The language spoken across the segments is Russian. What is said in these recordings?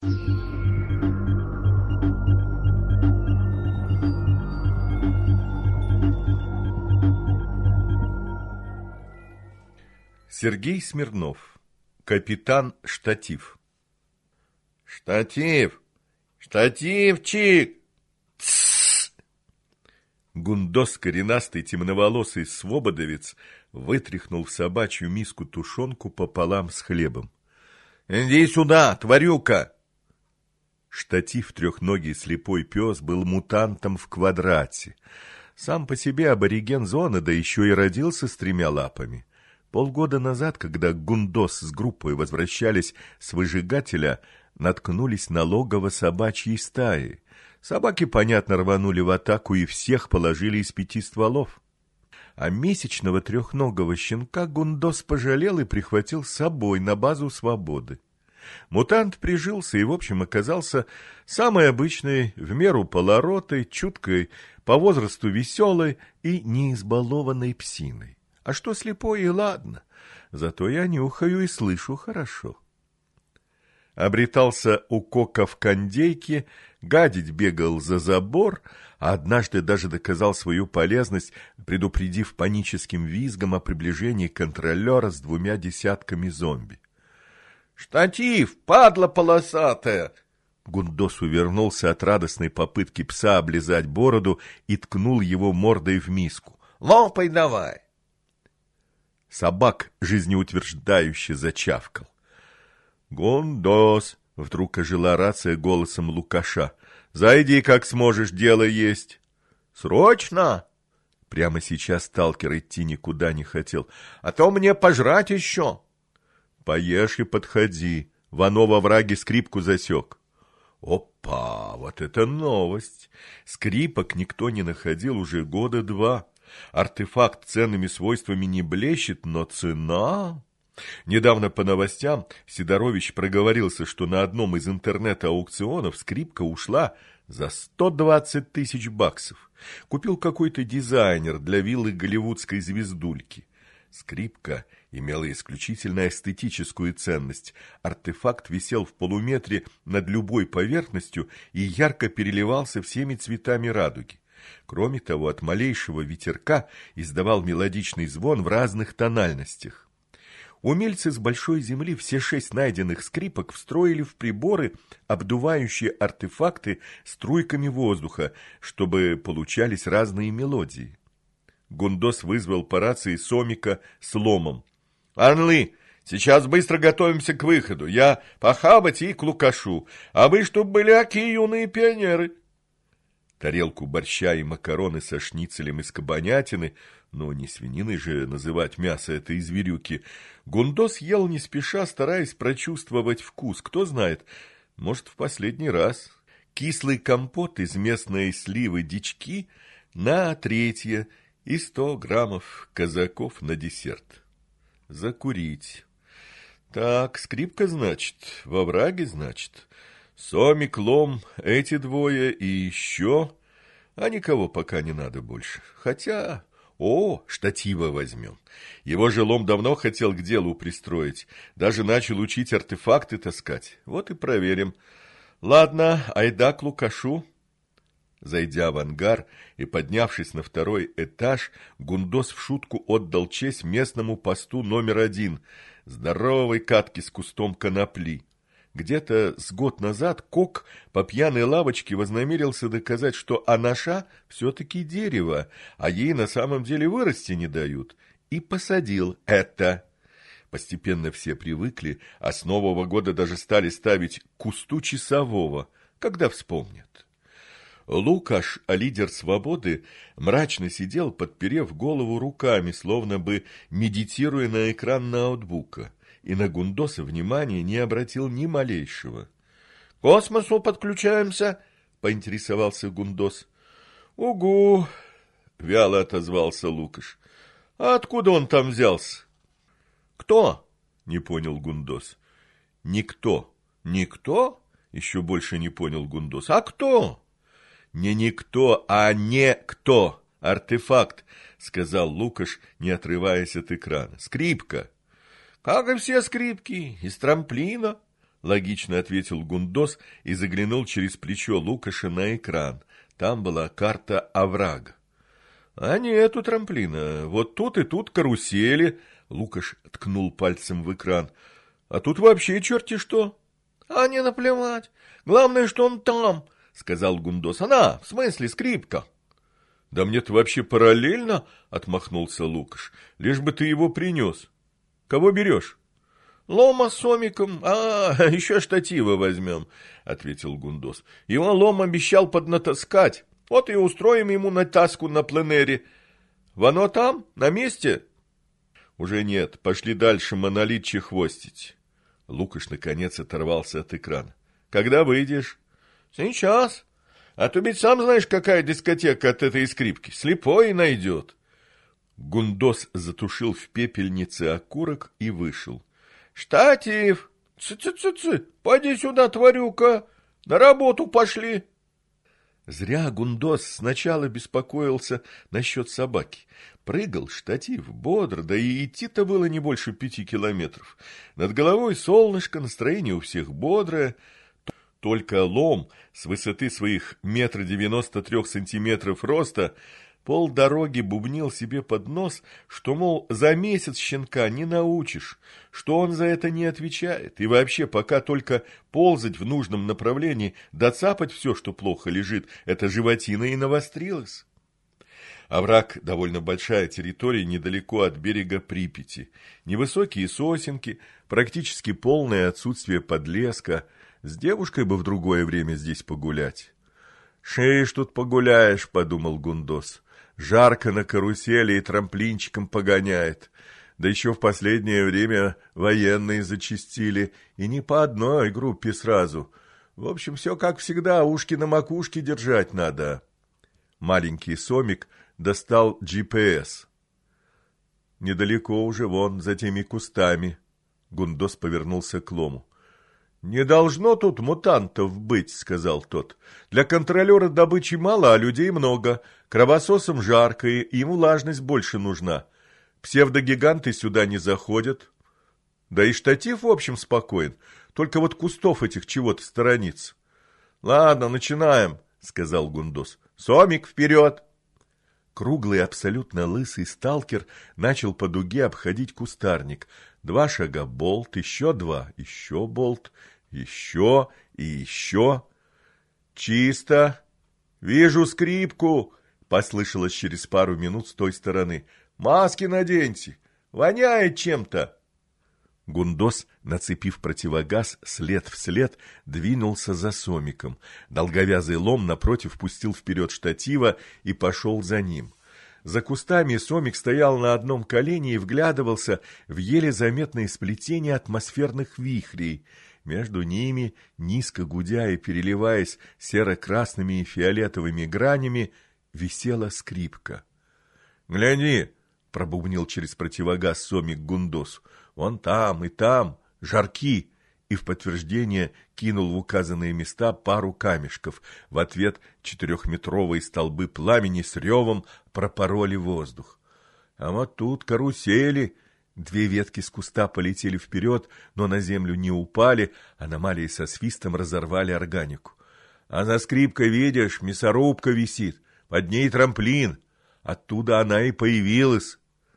Сергей Смирнов. Капитан Штатив. Штатив! Штативчик! Тссс! Гундос, коренастый темноволосый свободовец, вытряхнул в собачью миску тушенку пополам с хлебом. Иди сюда, тварюка! Штатив, трехногий слепой пес, был мутантом в квадрате. Сам по себе абориген зоны, да еще и родился с 3 лапами. Полгода назад, когда Гундос с группой возвращались с выжигателя, наткнулись на логово собачьей стаи. Собаки, понятно, рванули в атаку и всех положили из 5 стволов. А месячного трехногого щенка Гундос пожалел и прихватил с собой на базу свободы. Мутант прижился и, в общем, оказался самой обычной, в меру полоротой, чуткой, по возрасту веселой и неизбалованной псиной. А что слепой, и ладно, зато я нюхаю и слышу хорошо. Обретался у Кока в кондейке, гадить бегал за забор, а однажды даже доказал свою полезность, предупредив паническим визгом о приближении контролера с 2 десятками зомби. Штатив, падла полосатая! Гундос увернулся от радостной попытки пса облизать бороду и ткнул его мордой в миску. Лопай давай! Собак жизнеутверждающе зачавкал. «Гундос!» — вдруг ожила рация голосом Лукаша. «Зайди, как сможешь, дело есть». «Срочно!» Прямо сейчас сталкер идти никуда не хотел. «А то мне пожрать еще!» «Поешь и подходи. Вано во враге скрипку засек». Опа, вот это новость! Скрипок никто не находил уже 2 года. Артефакт ценными свойствами не блещет, но цена... Недавно по новостям Сидорович проговорился, что на одном из интернет-аукционов скрипка ушла за 120 тысяч баксов. Купил какой-то дизайнер для виллы голливудской звездульки. Скрипка имела исключительно эстетическую ценность. Артефакт висел в полуметре над любой поверхностью и ярко переливался всеми цветами радуги. Кроме того, от малейшего ветерка издавал мелодичный звон в разных тональностях. Умельцы с большой земли все 6 найденных скрипок встроили в приборы, обдувающие артефакты струйками воздуха, чтобы получались разные мелодии. Гундос вызвал по рации Сомика с ломом. «Орлы, сейчас быстро готовимся к выходу. Я похавать и к Лукашу. А вы чтоб были какие юные пионеры!» Тарелку борща и макароны со шницелем из кабанятины, но не свининой же называть мясо этой зверюки, Гундос ел не спеша, стараясь прочувствовать вкус. Кто знает, может, в последний раз. Кислый компот из местной сливы дички на 3 и 100 граммов казаков на десерт. Закурить. Так, скрипка, значит, во враге, значит. Сомик, лом, эти 2 и еще... А никого пока не надо больше. Хотя... Штатива возьмем. Его же лом давно хотел к делу пристроить. Даже начал учить артефакты таскать. Вот и проверим. Ладно, айда к Лукашу. Зайдя в ангар и поднявшись на 2-й этаж, Гундос в шутку отдал честь местному посту номер 1, здоровой катке с кустом конопли. Где-то с год назад Кок по пьяной лавочке вознамерился доказать, что анаша все-таки дерево, а ей на самом деле вырасти не дают, и посадил это. Постепенно все привыкли, а с Нового года даже стали ставить кусту часового, когда вспомнят. Лукаш, лидер свободы, мрачно сидел, подперев голову руками, словно бы медитируя на экран ноутбука, и на Гундоса внимания не обратил ни малейшего. — К космосу подключаемся? — поинтересовался Гундос. — Угу! — вяло отозвался Лукаш. — А откуда он там взялся? — Кто? — не понял Гундос. — Никто. — Никто? — еще больше не понял Гундос. — А кто? — Не никто, а не кто. Артефакт, — сказал Лукаш, не отрываясь от экрана. — Скрипка. — Как и все скрипки, из трамплина. логично ответил Гундос и заглянул через плечо Лукаша на экран. Там была карта оврага. А нету трамплина. Вот тут и тут карусели. Лукаш ткнул пальцем в экран. А тут вообще черти что. А не наплевать. Главное, что он там, сказал Гундос. Она, в смысле, скрипка. Да мне-то вообще параллельно, отмахнулся Лукаш. Лишь бы ты его принес. Кого берешь? Лома с Сомиком, еще штатива возьмем, ответил Гундос. Его Лом обещал поднатаскать. Вот и устроим ему натаску на пленэре. Вано там, на месте? Уже нет, пошли дальше монолит чехвостить. Лукаш наконец оторвался от экрана. Когда выйдешь? Сейчас. А то ведь сам знаешь, какая дискотека от этой скрипки. Слепой найдет. Гундос затушил в пепельнице окурок и вышел. Штатив! Цы-цы-цы-цы! Пойди сюда, тварюка! На работу пошли! Зря Гундос сначала беспокоился насчет собаки. Прыгал штатив бодро, да и идти-то было не больше 5 километров. Над головой солнышко, настроение у всех бодрое. Только Лом с высоты своих 1,93 м роста полдороги бубнил себе под нос, что, мол, за месяц щенка не научишь, что он за это не отвечает, и вообще пока только ползать в нужном направлении, доцапать все, что плохо лежит, эта животина и навострилась. Овраг — довольно большая территория недалеко от берега Припяти. Невысокие сосенки, практически полное отсутствие подлеска. С девушкой бы в другое время здесь погулять. «Шеешь тут погуляешь», — подумал Гундос. «Жарко на карусели и трамплинчиком погоняет. Да еще в последнее время военные зачастили, и не по одной группе сразу. В общем, все как всегда, ушки на макушке держать надо». Маленький Сомик достал GPS. «Недалеко уже, вон, за теми кустами». Гундос повернулся к Лому. «Не должно тут мутантов быть», — сказал тот. «Для контролера добычи мало, а людей много. Кровососам жарко, и им влажность больше нужна. Псевдогиганты сюда не заходят. Да и штатив, в общем, спокоен. Только вот кустов этих чего-то сторонится». «Ладно, начинаем», — сказал Гундос. «Сомик, вперед!» Круглый, абсолютно лысый сталкер начал по дуге обходить кустарник. 2 шага болт, еще 2, еще болт, еще и еще. «Чисто! Вижу скрипку!» — послышалось через пару минут с той стороны. «Маски наденьте! Воняет чем-то!» Гундос, нацепив противогаз, след в след двинулся за Сомиком. Долговязый Лом напротив пустил вперед штатива и пошел за ним. За кустами Сомик стоял на одном колене и вглядывался в еле заметные сплетения атмосферных вихрей. Между ними, низко гудя и переливаясь серо-красными и фиолетовыми гранями, висела скрипка. «Гляди!» — пробубнил через противогаз Сомик Гундосу. «Вон там и там, жарки!» И в подтверждение кинул в указанные места пару камешков. В ответ 4-метровые столбы пламени с ревом пропороли воздух. «А вот тут карусели!» 2 ветки с куста полетели вперед, но на землю не упали, аномалии со свистом разорвали органику. «А за скрипкой, видишь, мясорубка висит, под ней трамплин. Оттуда она и появилась».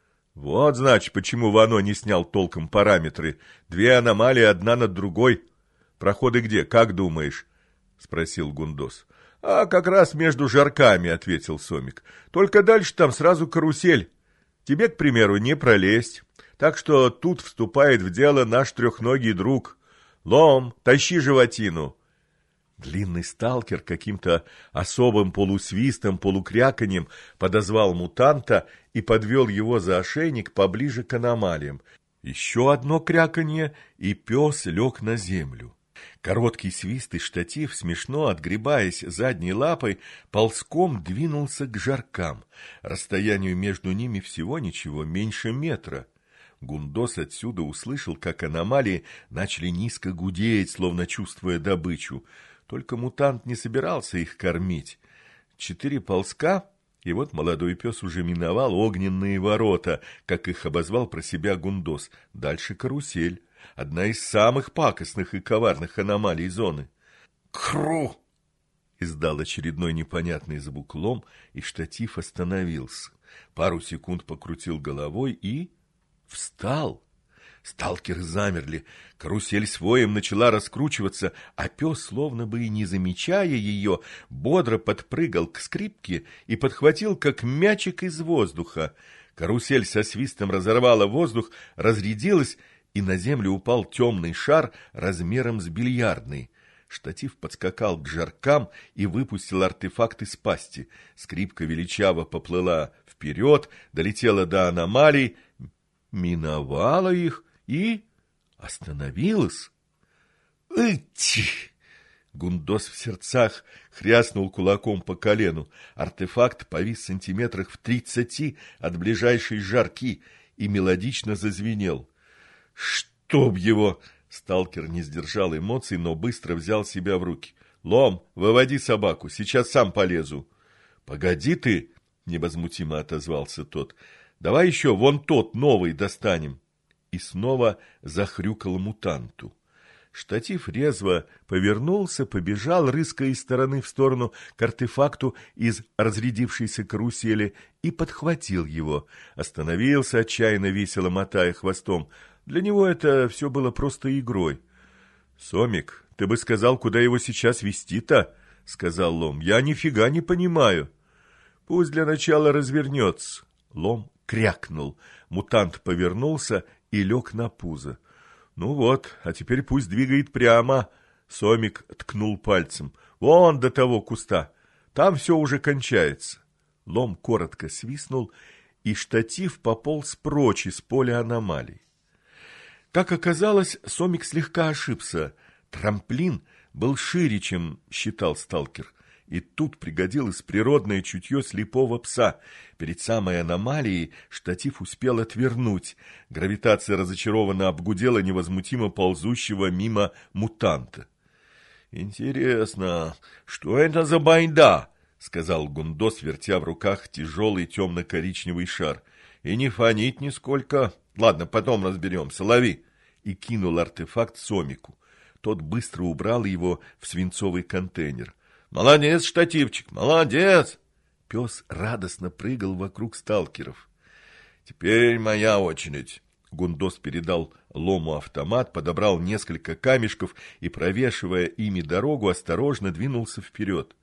«Вот, значит, почему Вано не снял толком параметры. 2 аномалии, одна над другой. Проходы где, как думаешь?» — спросил Гундос. «А как раз между жарками», — ответил Сомик. «Только дальше там сразу карусель. Тебе, к примеру, не пролезть. Так что тут вступает в дело наш трехногий друг. Лом, тащи животину». Длинный сталкер каким-то особым полусвистом, полукряканьем подозвал мутанта и подвел его за ошейник поближе к аномалиям. Еще одно кряканье, и пес лег на землю. Короткий свист и штатив, смешно отгребаясь задней лапой, ползком двинулся к жаркам. Расстоянию между ними всего ничего, меньше метра. Гундос отсюда услышал, как аномалии начали низко гудеть, словно чувствуя добычу. Только мутант не собирался их кормить. 4 ползка, и вот молодой пес уже миновал огненные ворота, как их обозвал про себя Гундос. Дальше карусель. одна из самых пакостных и коварных аномалий зоны. «Кру!» — издал очередной непонятный звук Лом, и штатив остановился. Пару секунд покрутил головой и встал. Сталкеры замерли, карусель с воем начала раскручиваться, а пес, словно бы и не замечая ее, бодро подпрыгал к скрипке и подхватил, как мячик из воздуха. Карусель со свистом разорвала воздух, разрядилась, и на землю упал темный шар размером с бильярдный. Штатив подскакал к жаркам и выпустил артефакт из пасти. Скрипка величаво поплыла вперед, долетела до аномалий, миновала их и остановилась. «Ити!» Гундос в сердцах хряснул кулаком по колену. Артефакт повис сантиметрах в 30 от ближайшей жарки и мелодично зазвенел. «Чтоб его!» Сталкер не сдержал эмоций, но быстро взял себя в руки. «Лом, выводи собаку, сейчас сам полезу». «Погоди ты!» — невозмутимо отозвался тот. «Давай еще вон тот новый достанем». И снова захрюкал мутанту. Штатив резво повернулся, побежал, рыская из стороны в сторону к артефакту из разрядившейся карусели, и подхватил его. Остановился, отчаянно весело мотая хвостом. Для него это все было просто игрой. «Сомик, ты бы сказал, куда его сейчас везти-то?» — сказал Лом. «Я нифига не понимаю». «Пусть для начала развернется». Лом крякнул. Мутант повернулся и лег на пузо. «Ну вот, а теперь пусть двигает прямо». Сомик ткнул пальцем. «Вон до того куста. Там все уже кончается». Лом коротко свистнул, и штатив пополз прочь из поля аномалий. Как оказалось, Сомик слегка ошибся. Трамплин был шире, чем считал сталкер. И тут пригодилось природное чутье слепого пса. Перед самой аномалией штатив успел отвернуть. Гравитация разочарованно обгудела невозмутимо ползущего мимо мутанта. «Интересно, что это за байда?» — сказал Гундос, вертя в руках тяжелый темно-коричневый шар. «И не фонит нисколько. Ладно, потом разберемся. Лови!» И кинул артефакт Сомику. Тот быстро убрал его в свинцовый контейнер. «Молодец, штативчик, молодец!» Пес радостно прыгал вокруг сталкеров. «Теперь моя очередь». Гундос передал Лому автомат, подобрал несколько камешков и, провешивая ими дорогу, осторожно двинулся вперед.